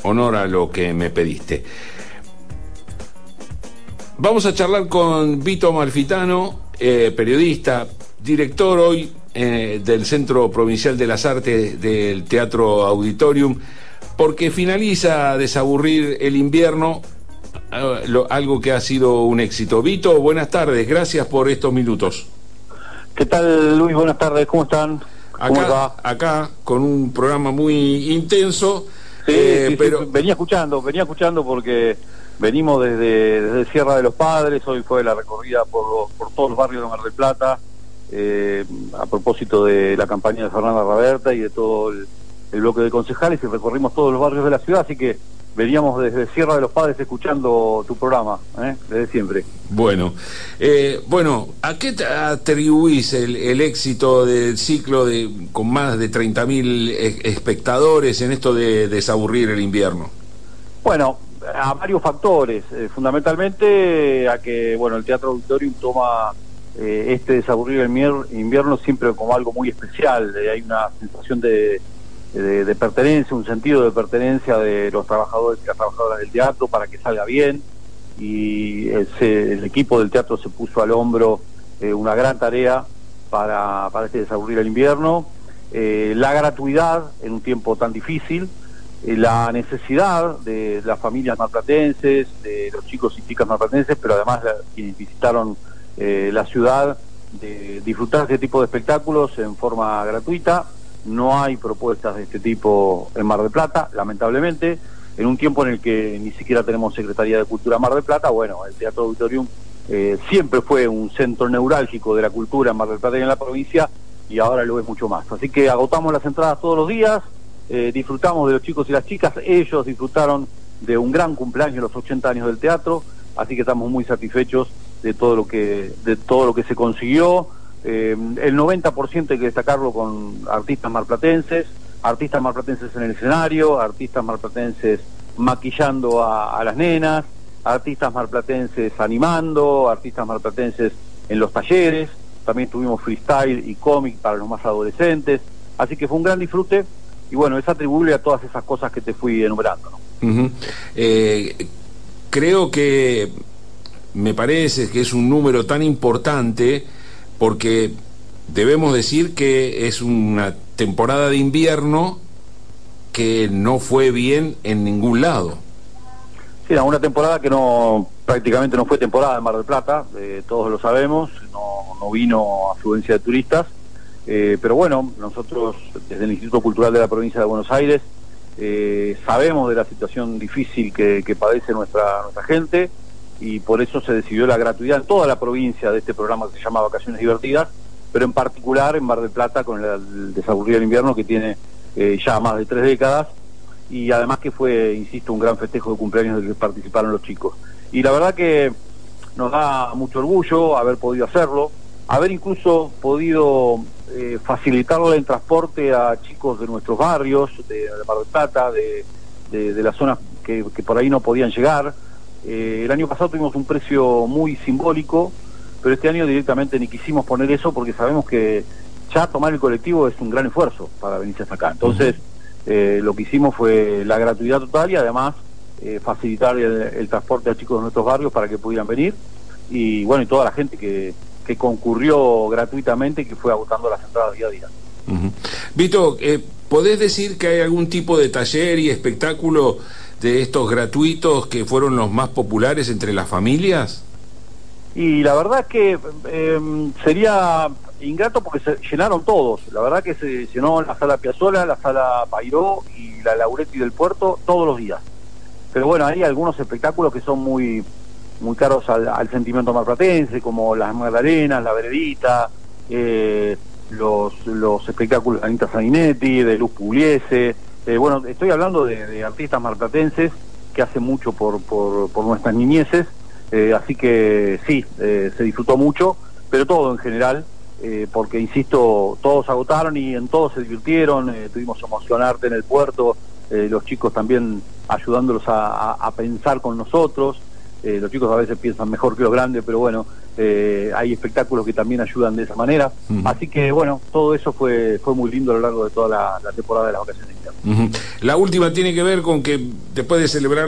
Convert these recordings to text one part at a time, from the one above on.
honor a lo que me pediste. Vamos a charlar con Vito Amalfitano, periodista, director hoy del Centro Provincial de las Artes del Teatro Auditorium, porque finaliza a desaburrir el invierno, algo que ha sido un éxito. Vito, buenas tardes, gracias por estos minutos. ¿Qué tal, Luis? Buenas tardes, ¿cómo están? ¿Cómo va? Acá, con un programa muy intenso. Sí, pero venía escuchando porque venimos desde Sierra de los Padres. Hoy fue la recorrida por todos los barrios de Mar del Plata, a propósito de la campaña de Fernanda Raberta y de todo el bloque de concejales, y recorrimos todos los barrios de la ciudad, así que veníamos desde Sierra de los Padres escuchando tu programa, desde siempre. Bueno, ¿a qué te atribuís el éxito del ciclo con más de 30.000 espectadores en esto de desaburrir el invierno? Bueno, a varios factores, fundamentalmente a que, el Teatro Auditorium toma este desaburrir el invierno siempre como algo muy especial. Hay una sensación de pertenencia, un sentido de pertenencia de los trabajadores y las trabajadoras del teatro para que salga bien, y el equipo del teatro se puso al hombro una gran tarea para este desaburrir el invierno. La gratuidad en un tiempo tan difícil, la necesidad de las familias marplatenses, de los chicos y chicas marplatenses, pero además quienes visitaron la ciudad, de disfrutar este tipo de espectáculos en forma gratuita. No hay propuestas de este tipo en Mar del Plata, lamentablemente, en un tiempo en el que ni siquiera tenemos Secretaría de Cultura en Mar del Plata. El Teatro Auditorium siempre fue un centro neurálgico de la cultura en Mar del Plata y en la provincia, y ahora lo es mucho más. Así que agotamos las entradas todos los días, disfrutamos de los chicos y las chicas, ellos disfrutaron de un gran cumpleaños, los 80 años del teatro, así que estamos muy satisfechos de todo lo que se consiguió. El 90% hay que destacarlo con artistas marplatenses en el escenario, artistas marplatenses maquillando a las nenas, artistas marplatenses animando, artistas marplatenses en los talleres. También tuvimos freestyle y cómic para los más adolescentes, así que fue un gran disfrute, y es atribuible a todas esas cosas que te fui enumerando, ¿no? Uh-huh. Creo que me parece que es un número tan importante porque debemos decir que es una temporada de invierno que no fue bien en ningún lado. Sí, una temporada que prácticamente no fue temporada en Mar del Plata, todos lo sabemos, no vino afluencia de turistas, pero nosotros desde el Instituto Cultural de la Provincia de Buenos Aires sabemos de la situación difícil que padece nuestra gente, y por eso se decidió la gratuidad en toda la provincia de este programa que se llama Vacaciones Divertidas, pero en particular en Mar del Plata con el desaburrir el invierno, que tiene ya más de 3 décadas, y además que fue, insisto, un gran festejo de cumpleaños del que participaron los chicos. Y la verdad que nos da mucho orgullo haber podido hacerlo, haber incluso podido facilitarle el transporte a chicos de nuestros barrios, de Mar del Plata, de las zonas que por ahí no podían llegar. El año pasado tuvimos un precio muy simbólico, pero este año directamente ni quisimos poner eso porque sabemos que ya tomar el colectivo es un gran esfuerzo para venirse hasta acá. Entonces, lo que hicimos fue la gratuidad total, y además facilitar el transporte a chicos de nuestros barrios para que pudieran venir, y toda la gente que concurrió gratuitamente y que fue agotando las entradas día a día. Uh-huh. Vito, ¿podés decir que hay algún tipo de taller y espectáculo de estos gratuitos que fueron los más populares entre las familias? Y la verdad que sería ingrato porque se llenaron todos. La verdad que se llenó la Sala Piazzolla, la Sala Pairó y la Lauretti del Puerto todos los días. Pero hay algunos espectáculos que son muy caros al sentimiento marplatense, como las Magdalenas, la Veredita, los espectáculos de Anita Saninetti, de Luz Pugliese. Estoy hablando de artistas marplatenses que hacen mucho por nuestras niñeces, así que sí, se disfrutó mucho, pero todo en general, porque insisto, todos agotaron y en todos se divirtieron. Tuvimos Emocionarte en el puerto, los chicos también ayudándolos a pensar con nosotros. Los chicos a veces piensan mejor que los grandes, pero hay espectáculos que también ayudan de esa manera. Así que bueno, todo eso fue muy lindo a lo largo de toda la temporada de las vacaciones internas. La última tiene que ver con que después de celebrar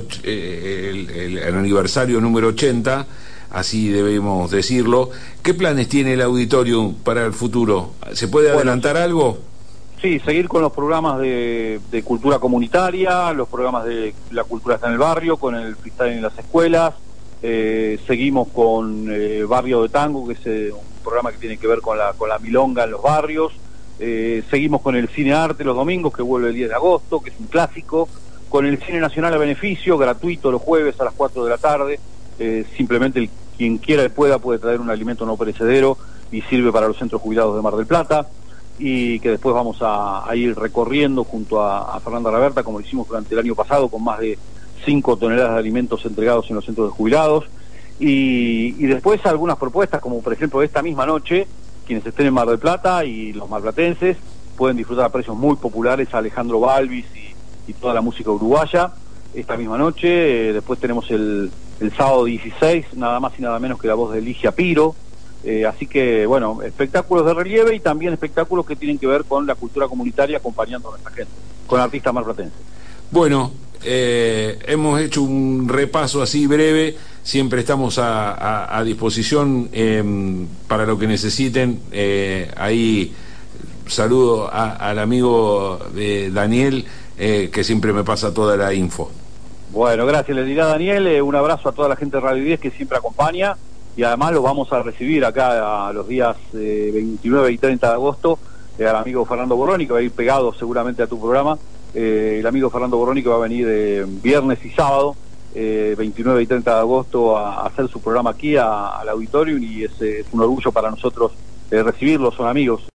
el aniversario número 80, así debemos decirlo, ¿qué planes tiene el auditorio para el futuro? ¿Se puede adelantar algo? Sí, seguir con los programas de cultura comunitaria, los programas de la cultura está en el barrio, con el freestyle en las escuelas. Seguimos con Barrio de Tango, que es un programa que tiene que ver con la milonga en los barrios. Seguimos con el Cine Arte los domingos, que vuelve el 10 de agosto, que es un clásico. Con el Cine Nacional a beneficio, gratuito los jueves a las 4 de la tarde. Simplemente quien quiera y puede traer un alimento no perecedero y sirve para los centros jubilados de Mar del Plata. Y que después vamos a ir recorriendo junto a Fernanda Raberta, como lo hicimos durante el año pasado, con más de 5 toneladas de alimentos entregados en los centros de jubilados, y después algunas propuestas, como por ejemplo esta misma noche, quienes estén en Mar del Plata y los marplatenses pueden disfrutar a precios muy populares a Alejandro Balvis y toda la música uruguaya esta misma noche. Después tenemos el sábado 16, nada más y nada menos que la voz de Ligia Piro. Así que bueno, espectáculos de relieve y también espectáculos que tienen que ver con la cultura comunitaria acompañando a nuestra gente, con artistas marplatenses. Bueno, hemos hecho un repaso así breve, siempre estamos a disposición para lo que necesiten. Ahí saludo al amigo Daniel, que siempre me pasa toda la info. Bueno, gracias, le dirá Daniel, un abrazo a toda la gente de Radio 10 que siempre acompaña, y además lo vamos a recibir acá a los días 29 y 30 de agosto, al amigo Fernando Borroni, que va a ir pegado seguramente a tu programa. El amigo Fernando Borroni, que va a venir viernes y sábado, 29 y 30 de agosto, a hacer su programa aquí al auditorio, y es un orgullo para nosotros recibirlos, son amigos.